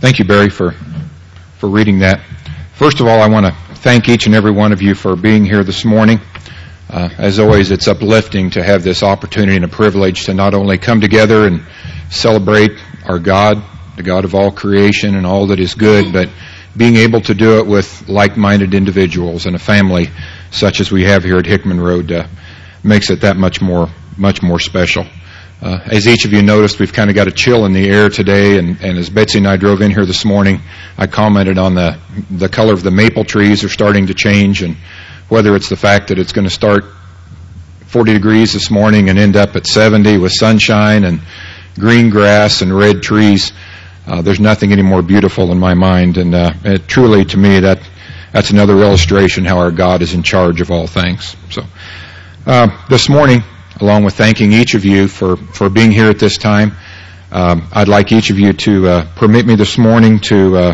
Thank you, Barry, for reading that. First of all, I want to thank each and every one of you for being here this morning. As always, it's uplifting to have this opportunity and a privilege to not only come together and celebrate our God, the God of all creation and all that is good, but being able to do it with like-minded individuals and a family such as we have here at Hickman Road makes it that much more special. As each of you noticed, we've kind of got a chill in the air today, and as Betsy and I drove in here this morning, I commented on the color of the maple trees are starting to change, and whether it's the fact that it's going to start 40 degrees this morning and end up at 70 with sunshine and green grass and red trees, there's nothing any more beautiful in my mind, and truly to me that's another illustration how our God is in charge of all things. So this morning, along with thanking each of you for being here at this time, I'd like each of you to permit me this morning to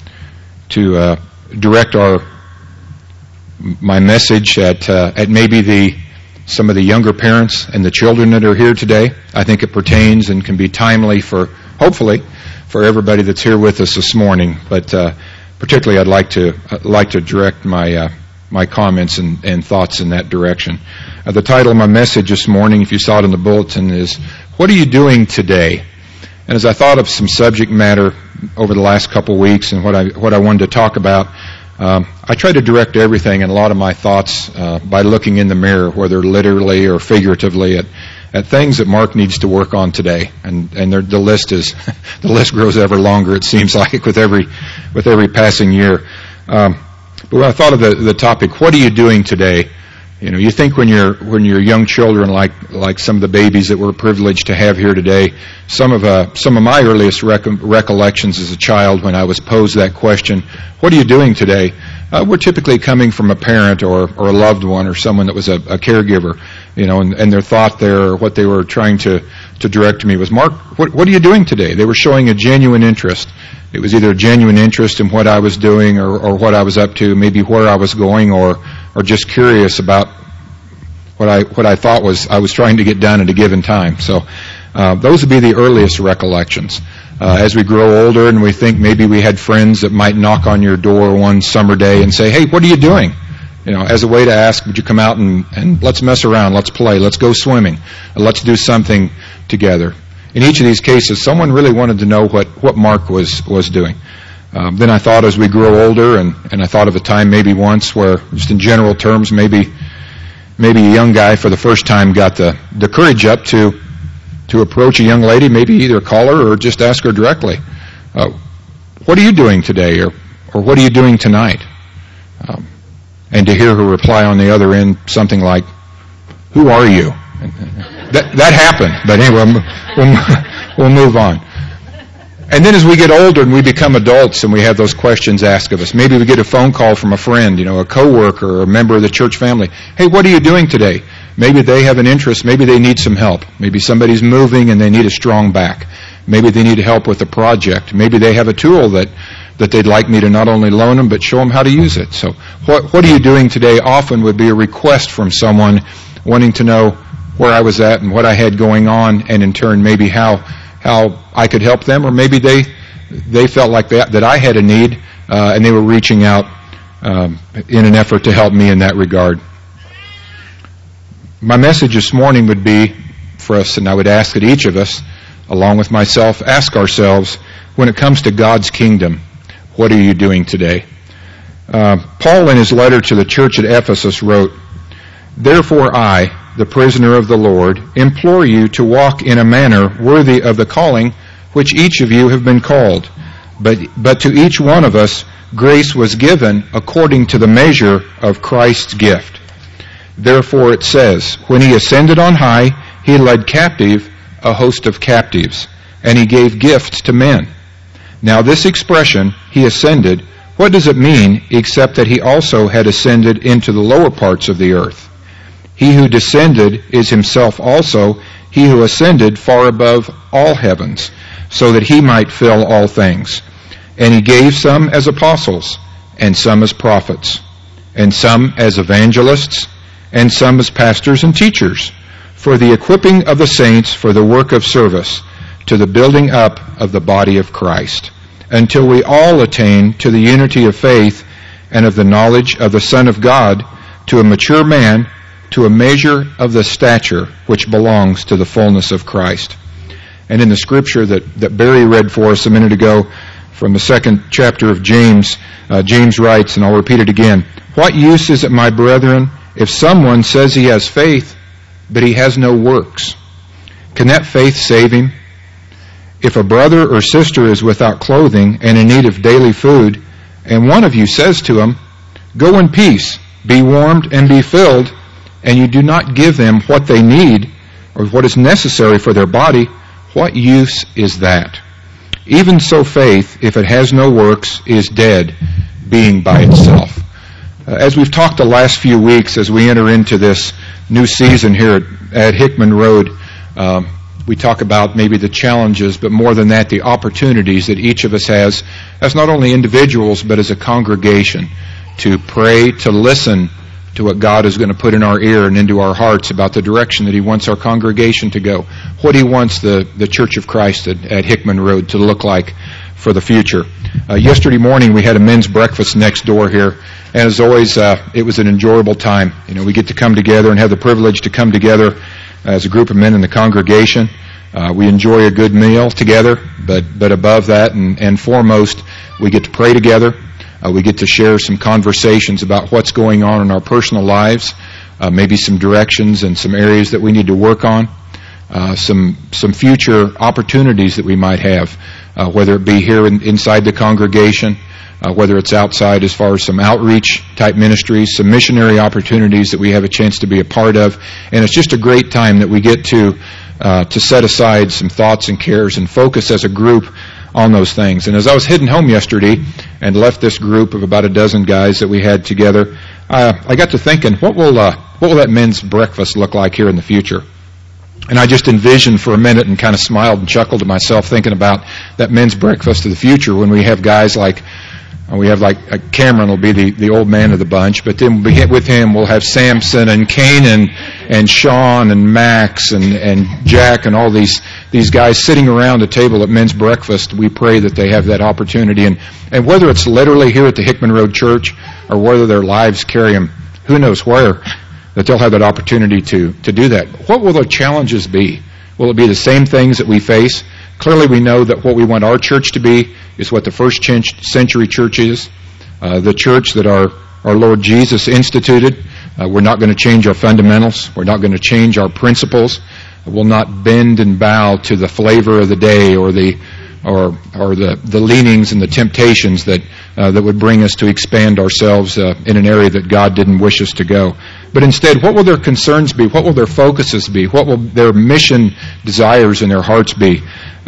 direct my message at maybe some of the younger parents and the children that are here today. I think it pertains and can be timely hopefully for everybody that's here with us this morning. But particularly, I'd like to direct my comments and thoughts in that direction. The title of my message this morning, if you saw it in the bulletin, is "What Are You Doing Today?" And as I thought of some subject matter over the last couple of weeks and what I wanted to talk about, I try to direct everything and a lot of my thoughts by looking in the mirror, whether literally or figuratively, at things that Mark needs to work on today. And the list grows ever longer, it seems like, with every passing year. But when I thought of the topic, what are you doing today? You know, you think when you're young children, like some of the babies that we're privileged to have here today. Some of my earliest recollections as a child, when I was posed that question, "What are you doing today?" We're typically coming from a parent or a loved one or someone that was a caregiver, you know, and their thought there, or what they were trying to direct to me was, "Mark, what are you doing today?" They were showing a genuine interest. It was either a genuine interest in what I was doing or what I was up to, maybe where I was going, or just curious about what I thought I was trying to get done at a given time. So those would be the earliest recollections. As we grow older and we think maybe we had friends that might knock on your door one summer day and say, "Hey, what are you doing?" You know, as a way to ask, "Would you come out and let's mess around, let's play, let's go swimming, let's do something together." In each of these cases, someone really wanted to know what Mark was doing. Then I thought, as we grow older, and I thought of a time maybe once where, just in general terms, maybe a young guy for the first time got the courage up to approach a young lady, maybe either call her or just ask her directly, "What are you doing today?" or "What are you doing tonight?" And to hear her reply on the other end something like, "Who are you?" That happened, but anyway, we'll move on. And then as we get older and we become adults and we have those questions asked of us, maybe we get a phone call from a friend, you know, a coworker or a member of the church family. "Hey, what are you doing today?" Maybe they have an interest. Maybe they need some help. Maybe somebody's moving and they need a strong back. Maybe they need help with a project. Maybe they have a tool that they'd like me to not only loan them but show them how to use it. So what are you doing today often would be a request from someone wanting to know where I was at and what I had going on, and in turn maybe how I could help them, or maybe they felt like that I had a need and they were reaching out in an effort to help me in that regard. My message this morning would be for us, and I would ask that each of us, along with myself, ask ourselves, when it comes to God's kingdom, what are you doing today? Paul, in his letter to the church at Ephesus, wrote, "Therefore I, the prisoner of the Lord, implore you to walk in a manner worthy of the calling which each of you have been called. But to each one of us grace was given according to the measure of Christ's gift. Therefore it says, when he ascended on high, he led captive a host of captives, and he gave gifts to men. Now this expression, he ascended, what does it mean except that he also had ascended into the lower parts of the earth? He who descended is himself also he who ascended far above all heavens, so that he might fill all things. And he gave some as apostles, and some as prophets, and some as evangelists, and some as pastors and teachers, for the equipping of the saints for the work of service, to the building up of the body of Christ, until we all attain to the unity of faith and of the knowledge of the Son of God, to a mature man, to a measure of the stature which belongs to the fullness of Christ. And in the scripture that Barry read for us a minute ago from the 2nd chapter of James, James writes, and I'll repeat it again, "What use is it, my brethren, if someone says he has faith, but he has no works? Can that faith save him? If a brother or sister is without clothing and in need of daily food, and one of you says to him, 'Go in peace, be warmed and be filled,' and you do not give them what they need or what is necessary for their body, what use is that? Even so faith, if it has no works, is dead, being by itself." As we've talked the last few weeks, as we enter into this new season here at Hickman Road, we talk about maybe the challenges, but more than that, the opportunities that each of us has as not only individuals, but as a congregation, to pray, to listen to what God is going to put in our ear and into our hearts about the direction that He wants our congregation to go, what He wants the Church of Christ at Hickman Road to look like for the future. Yesterday morning we had a men's breakfast next door here, and as always, it was an enjoyable time. You know, we get to come together and have the privilege to come together as a group of men in the congregation. We enjoy a good meal together, but above that and foremost, we get to pray together. We get to share some conversations about what's going on in our personal lives, maybe some directions and some areas that we need to work on, some future opportunities that we might have, whether it be here inside the congregation, whether it's outside as far as some outreach type ministries, some missionary opportunities that we have a chance to be a part of. And it's just a great time that we get to set aside some thoughts and cares and focus as a group on those things. And as I was heading home yesterday and left this group of about a dozen guys that we had together, I got to thinking, what will that men's breakfast look like here in the future? And I just envisioned for a minute and kind of smiled and chuckled to myself thinking about that men's breakfast of the future when we have guys like Cameron will be the old man of the bunch, but then with him we'll have Samson and Canaan and Sean and Max and Jack and all these guys sitting around a table at men's breakfast. We pray that they have that opportunity, and whether it's literally here at the Hickman Road Church or whether their lives carry them, who knows where, that they'll have that opportunity to do that. What will the challenges be? Will it be the same things that we face? Clearly we know that what we want our church to be is what the first century church is, the church that our Lord Jesus instituted. We're not going to change our fundamentals. We're not going to change our principles. We'll not bend and bow to the flavor of the day or the leanings and the temptations that would bring us to expand ourselves in an area that God didn't wish us to go. But instead, what will their concerns be? What will their focuses be? What will their mission desires in their hearts be?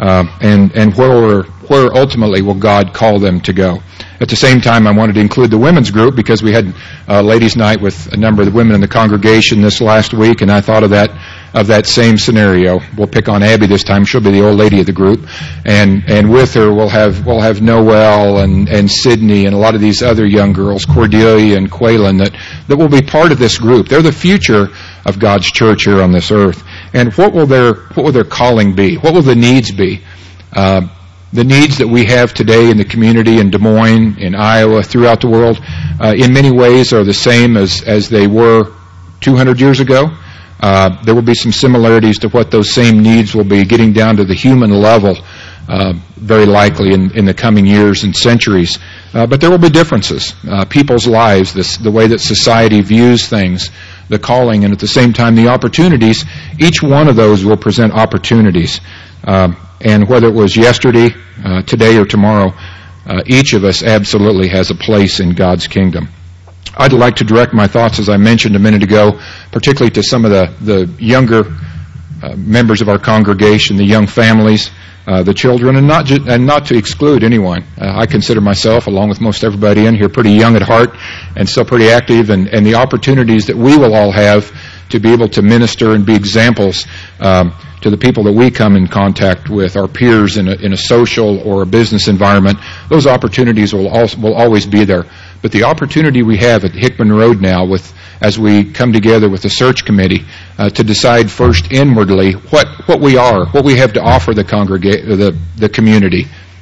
And where ultimately will God call them to go? At the same time, I wanted to include the women's group because we had ladies' night with a number of the women in the congregation this last week, and I thought of that same scenario. We'll pick on Abby this time. She'll be the old lady of the group, and with her we'll have Noelle and Sydney and a lot of these other young girls, Cordelia and Quaylen, that will be part of this group. They're the future of God's church here on this earth. And what will their calling be? What will the needs be? The needs that we have today in the community in Des Moines, in Iowa, throughout the world, in many ways are the same as they were 200 years ago. There will be some similarities to what those same needs will be, getting down to the human level, very likely in the coming years and centuries. But there will be differences. People's lives, the way that society views things, the calling, and at the same time the opportunities, each one of those will present opportunities. And whether it was yesterday, today, or tomorrow, each of us absolutely has a place in God's kingdom. I'd like to direct my thoughts, as I mentioned a minute ago, particularly to some of the younger members of our congregation, the young families, the children, and not to exclude anyone. I consider myself, along with most everybody in here, pretty young at heart and still pretty active, and the opportunities that we will all have to be able to minister and be examples to the people that we come in contact with, our peers in a social or a business environment. Those opportunities will always be there. But the opportunity we have at Hickman Road now, as we come together with the search committee to decide first inwardly what we are, what we have to offer the community,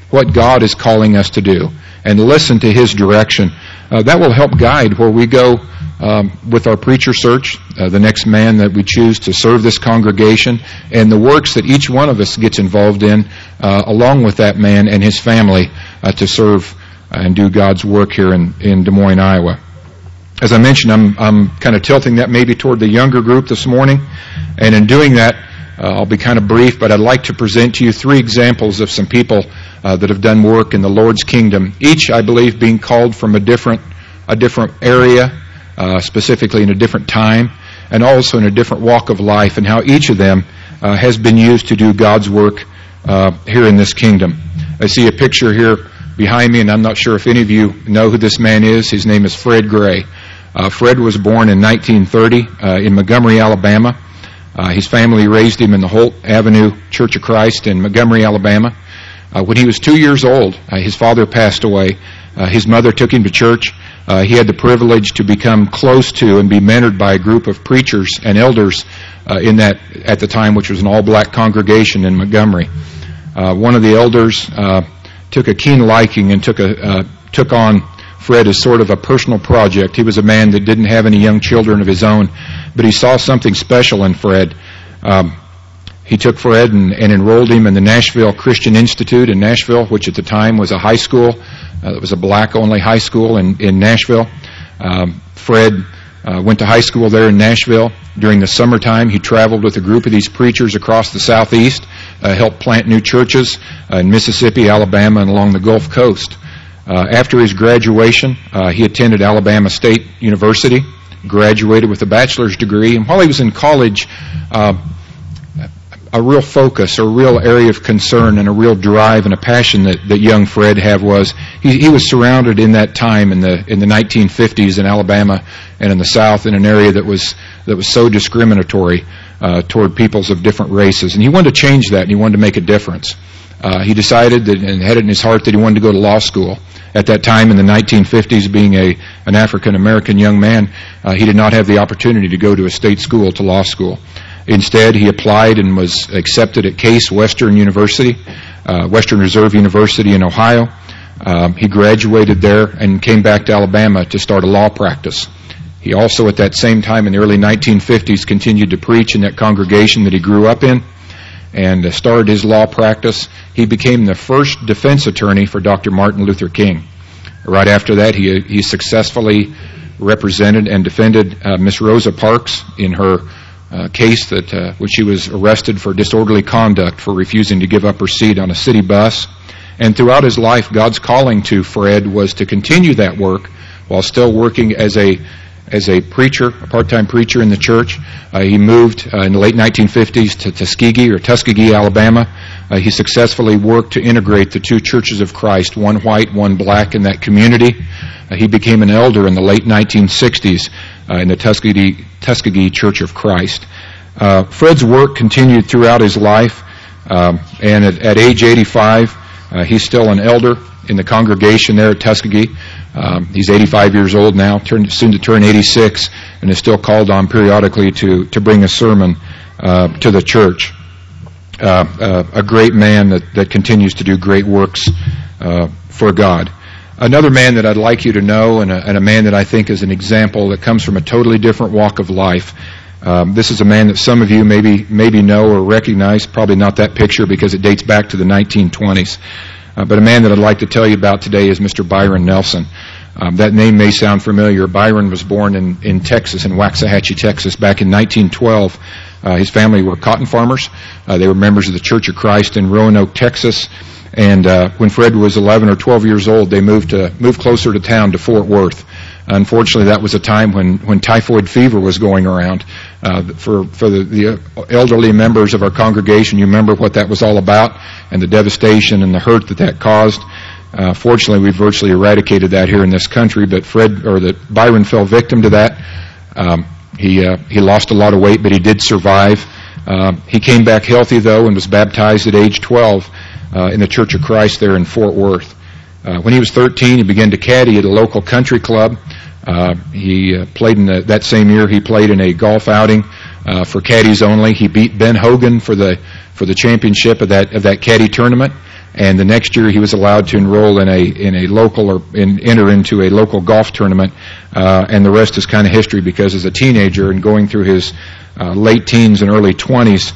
what God is calling us to do and listen to His direction. That will help guide where we go with our preacher search, the next man that we choose to serve this congregation, and the works that each one of us gets involved in along with that man and his family to serve and do God's work here in Des Moines, Iowa. As I mentioned, I'm kind of tilting that maybe toward the younger group this morning, and in doing that, I'll be kind of brief, but I'd like to present to you 3 examples of some people that have done work in the Lord's kingdom, each, I believe, being called from a different area, specifically in a different time, and also in a different walk of life, and how each of them has been used to do God's work here in this kingdom. I see a picture here behind me, and I'm not sure if any of you know who this man is. His name is Fred Gray. Fred was born in 1930 in Montgomery, Alabama. His family raised him in the Holt Avenue Church of Christ in Montgomery, Alabama. When he was 2 years old, his father passed away. His mother took him to church. He had the privilege to become close to and be mentored by a group of preachers and elders in that, at the time, which was an all-black congregation in Montgomery. One of the elders took a keen liking and took on Fred as sort of a personal project. He was a man that didn't have any young children of his own, but he saw something special in Fred. He took Fred and enrolled him in the Nashville Christian Institute in Nashville, which at the time was a high school. It was a black-only high school in Nashville. Fred went to high school there in Nashville. During the summertime, he traveled with a group of these preachers across the southeast, helped plant new churches in Mississippi, Alabama, and along the Gulf Coast. After his graduation, he attended Alabama State University, graduated with a bachelor's degree, and while he was in college, a real focus, a real area of concern, and a real drive and a passion that young Fred had was he was surrounded in that time in the 1950s in Alabama and in the South in an area that was so discriminatory toward peoples of different races, and he wanted to change that, and he wanted to make a difference. He decided that, and had it in his heart, that he wanted to go to law school. At that time in the 1950s, being an African-American young man, he did not have the opportunity to go to a state school, to law school. Instead, he applied and was accepted at Case Western University, Western Reserve University in Ohio. He graduated there and came back to Alabama to start a law practice. He also, at that same time in the early 1950s, continued to preach in that congregation that he grew up in and started his law practice. He became the first defense attorney for Dr. Martin Luther King. Right after that, he successfully represented and defended Miss Rosa Parks in her case when she was arrested for disorderly conduct for refusing to give up her seat on a city bus. And throughout his life, God's calling to Fred was to continue that work while still working as a preacher, a part-time preacher in the church. He moved in the late 1950s to Tuskegee, Alabama. He successfully worked to integrate the two churches of Christ, one white, one black, in that community. He became an elder in the late 1960s in the Tuskegee Church of Christ. Fred's work continued throughout his life, and at age 85, he's still an elder in the congregation there at Tuskegee. He's 85 years old now, soon to turn 86, and is still called on periodically to bring a sermon to the church. A great man that continues to do great works for God. Another man that I'd like you to know, and a man that I think is an example that comes from a totally different walk of life. This is a man that some of you maybe know or recognize, probably not that picture because it dates back to the 1920s. But a man that I'd like to tell you about today is Mr. Byron Nelson. That name may sound familiar. Byron was born in Texas, in Waxahachie, Texas, back in 1912. His family were cotton farmers. They were members of the Church of Christ in Roanoke, Texas. And when Fred was 11 or 12 years old, they moved closer to town, to Fort Worth. Unfortunately, that was a time when typhoid fever was going around. For the elderly members of our congregation, you remember what that was all about and the devastation and the hurt that caused. Fortunately, we virtually eradicated that here in this country, but Byron fell victim to that. He lost a lot of weight, but he did survive. He came back healthy, though, and was baptized at age 12 in the Church of Christ there in Fort Worth. When he was 13, he began to caddy at a local country club. He played that same year. He played in a golf outing for caddies only. He beat Ben Hogan for the championship of that caddy tournament. and the next year he was allowed to enroll in a local or enter into a local golf tournament, and the rest is kind of history, because as a teenager and going through his late teens and early 20s,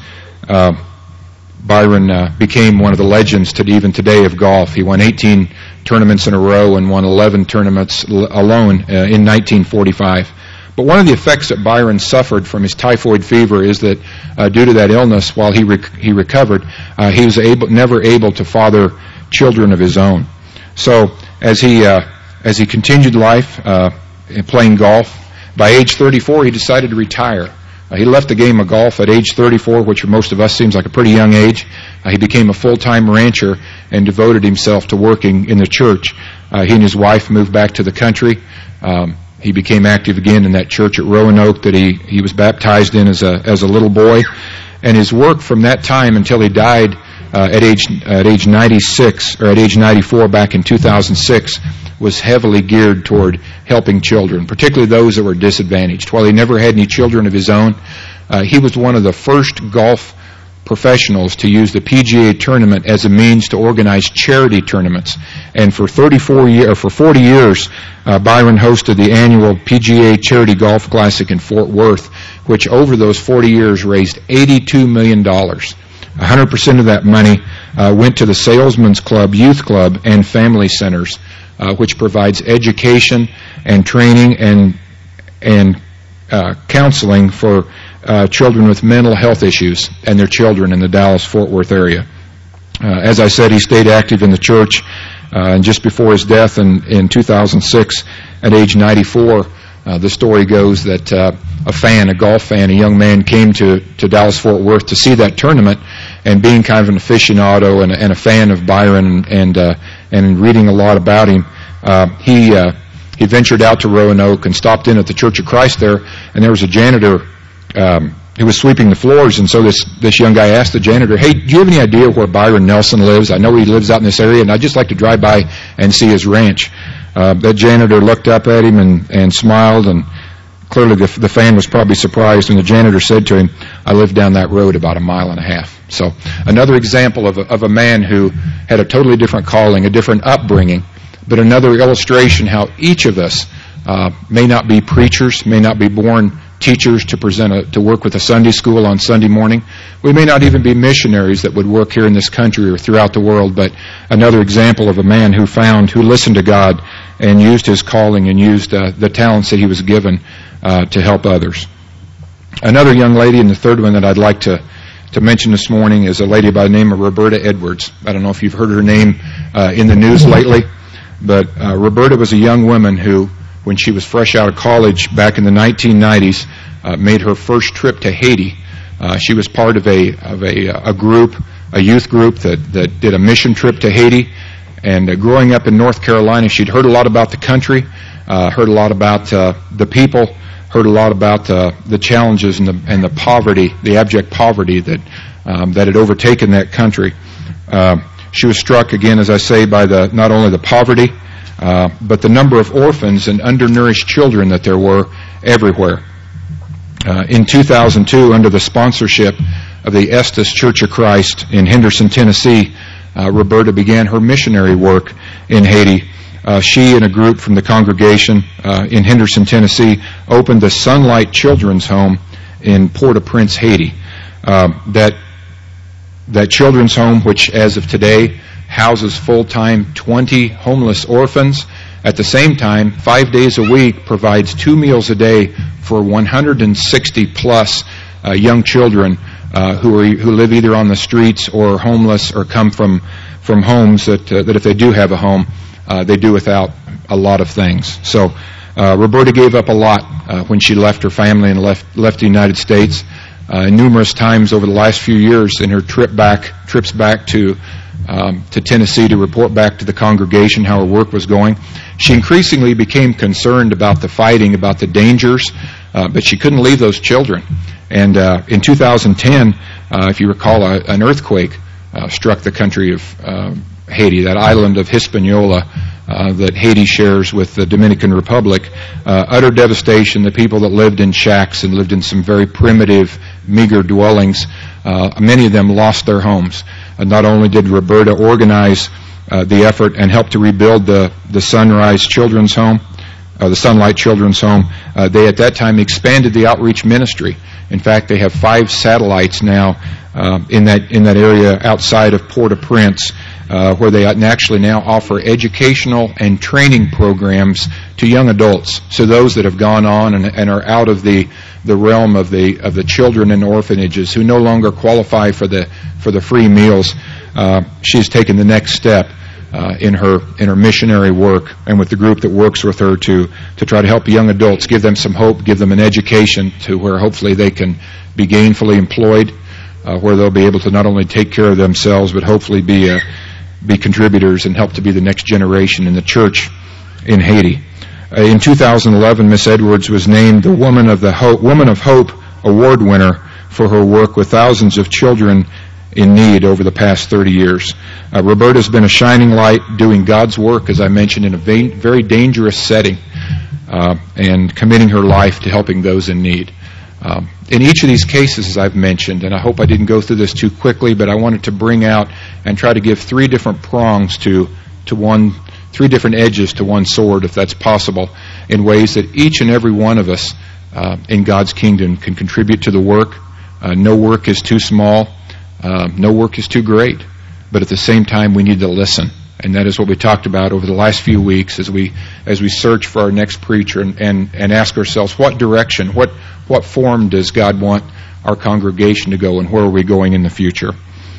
Byron became one of the legends even today of golf. He won 18 tournaments in a row and won 11 tournaments alone in 1945. But one of the effects that Byron suffered from his typhoid fever is that due to that illness, while he recovered, he was never able to father children of his own. So as he continued life playing golf, by age 34 he decided to retire. He left the game of golf at age 34, which for most of us seems like a pretty young age. He became a full-time rancher and devoted himself to working in the church. He and his wife moved back to the country. He became active again in that church at Roanoke that he was baptized in as a little boy. And his work from that time until he died at age 96, or at age 94 back in 2006, was heavily geared toward helping children, particularly those that were disadvantaged. While he never had any children of his own, he was one of the first golf professionals to use the PGA tournament as a means to organize charity tournaments. And for 40 years, Byron hosted the annual PGA Charity Golf Classic in Fort Worth, which over those 40 years raised $82 million. 100% of that money went to the Salesman's Club, Youth Club, and Family Centers, which provides education and training and counseling for children with mental health issues and their children in the Dallas-Fort Worth area. As I said, he stayed active in the church, and just before his death in 2006, at age 94, the story goes that a golf fan, a young man, came to Dallas-Fort Worth to see that tournament, and being kind of an aficionado and a fan of Byron and reading a lot about him, he ventured out to Roanoke and stopped in at the Church of Christ there, and there was a janitor who was sweeping the floors, and so this young guy asked the janitor, "Hey, do you have any idea where Byron Nelson lives? I know he lives out in this area, and I'd just like to drive by and see his ranch." That janitor looked up at him and smiled, and clearly the fan was probably surprised, and the janitor said to him, "I live down that road about 1.5 miles." So another example of a man who had a totally different calling, a different upbringing, but another illustration how each of us may not be preachers, may not be born teachers to work with a Sunday school on Sunday morning. We may not even be missionaries that would work here in this country or throughout the world, but another example of a man who listened to God and used his calling and used the talents that he was given to help others. Another young lady, and the third one that I'd like to mention this morning, is a lady by the name of Roberta Edwards. I don't know if you've heard her name in the news lately, but Roberta was a young woman who, when she was fresh out of college back in the 1990s, made her first trip to Haiti. She was part of a youth group that did a mission trip to Haiti. And growing up in North Carolina, she'd heard a lot about the country, heard a lot about the people, heard a lot about the challenges and the poverty, the abject poverty that had overtaken that country. She was struck, again, as I say, by not only the poverty, but the number of orphans and undernourished children that there were everywhere. In 2002, under the sponsorship of the Estes Church of Christ in Henderson, Tennessee, Roberta began her missionary work in Haiti. She and a group from the congregation in Henderson, Tennessee, opened the Sunlight Children's Home in Port-au-Prince, Haiti. That children's home, which as of today houses full-time 20 homeless orphans, at the same time, 5 days a week, provides 2 meals a day for 160-plus young children who live either on the streets or homeless or come from homes that if they do have a home, they do without a lot of things. So Roberta gave up a lot when she left her family and left the United States. Numerous times over the last few years in her trips back to Tennessee to report back to the congregation how her work was going, she increasingly became concerned about the fighting, about the dangers, but she couldn't leave those children. And in 2010, if you recall, an earthquake struck the country of Haiti, that island of Hispaniola that Haiti shares with the Dominican Republic. Utter devastation. The people that lived in shacks and lived in some very primitive, meager dwellings, many of them lost their homes. Not only did Roberta organize the effort and help to rebuild the Sunrise Children's Home, the Sunlight Children's Home, they at that time expanded the outreach ministry. In fact, they have 5 satellites now in that area outside of Port-au-Prince, where they actually now offer educational and training programs to young adults. So those that have gone on and are out of the realm of the children in orphanages who no longer qualify for the free meals, she's taken the next step in her missionary work and with the group that works with her to try to help young adults, give them some hope, give them an education to where hopefully they can be gainfully employed, where they'll be able to not only take care of themselves but hopefully be contributors and help to be the next generation in the church in Haiti. In 2011, Miss Edwards was named the Woman of Hope Award winner for her work with thousands of children in need over the past 30 years. Roberta's been a shining light doing God's work, as I mentioned, in a very dangerous setting, and committing her life to helping those in need. In each of these cases, as I've mentioned, and I hope I didn't go through this too quickly, but I wanted to bring out and try to give 3 different prongs to 3 different edges to one sword, if that's possible, in ways that each and every one of us in God's kingdom can contribute to the work. No work is too small. No work is too great. But at the same time, we need to listen. And that is what we talked about over the last few weeks as we search for our next preacher and ask ourselves, what direction, what form does God want our congregation to go, and where are we going in the future?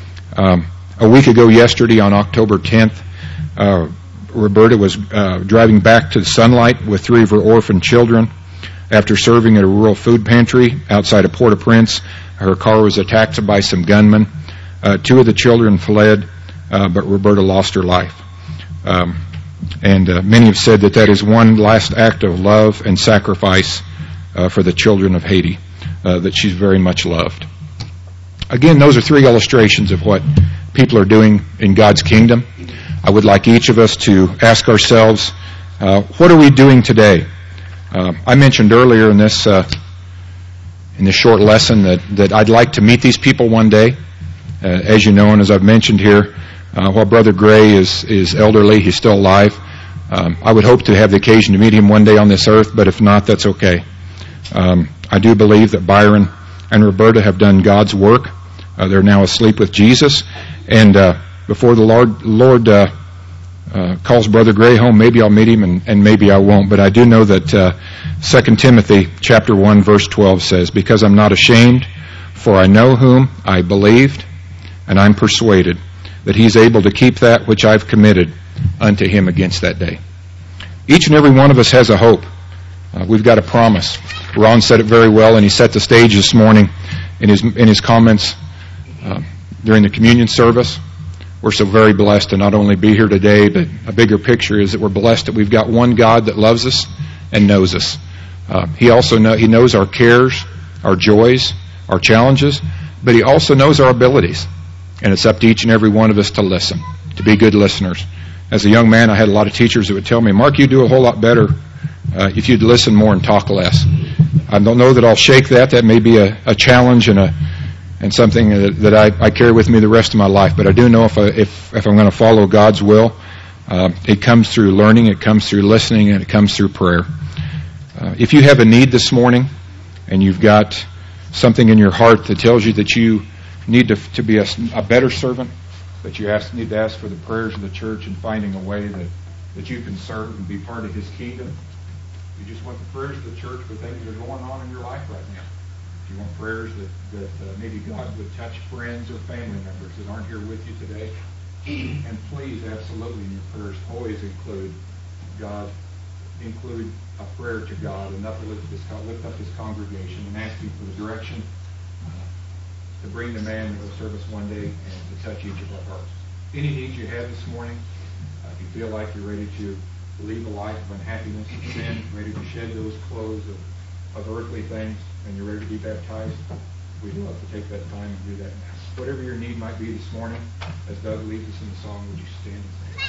A week ago yesterday, on October 10th, Roberta was driving back to the Sunlight with 3 of her orphan children. After serving at a rural food pantry outside of Port-au-Prince, her car was attacked by some gunmen. 2 of the children fled, but Roberta lost her life. And many have said that is one last act of love and sacrifice for the children of Haiti, that she's very much loved. Again, those are 3 illustrations of what people are doing in God's kingdom. I would like each of us to ask ourselves, what are we doing today? I mentioned earlier in this short lesson that I'd like to meet these people one day. As you know, and as I've mentioned here, while Brother Gray is elderly, he's still alive. I would hope to have the occasion to meet him one day on this earth, but if not, that's okay. I do believe that Byron and Roberta have done God's work. They're now asleep with Jesus, and before the Lord calls Brother Gray home, maybe I'll meet him and maybe I won't. But I do know that 2 Timothy chapter 1 verse 12 says, "Because I'm not ashamed, for I know whom I believed, and I'm persuaded that he's able to keep that which I've committed unto him against that day." Each and every one of us has a hope. We've got a promise. Ron said it very well, and he set the stage this morning in his comments during the communion service. We're so very blessed to not only be here today, but a bigger picture is that we're blessed that we've got one God that loves us and knows us. He knows our cares, our joys, our challenges, but he also knows our abilities. And it's up to each and every one of us to listen, to be good listeners. As a young man, I had a lot of teachers that would tell me, "Mark, you do a whole lot better if you'd listen more and talk less." I don't know that I'll shake that. That may be a challenge and something that I carry with me the rest of my life. But I do know if I'm going to follow God's will, it comes through learning, it comes through listening, and it comes through prayer. If you have a need this morning and you've got something in your heart that tells you that you need to be a better servant, that you need to ask for the prayers of the church and finding a way that you can serve and be part of his kingdom. You just want the prayers of the church for things that are going on in your life right now. If you want prayers that maybe God would touch friends or family members that aren't here with you today, and please, absolutely, in your prayers, always include a prayer to God, and lift up his congregation and ask him for the direction to bring the man that will serve us one day and to touch each of our hearts. Any needs you have this morning, if you feel like you're ready to leave a life of unhappiness and sin, ready to shed those clothes of earthly things, and you're ready to be baptized, we'd love to take that time and do that now. Whatever your need might be this morning, as Doug leads us in the song, would you stand and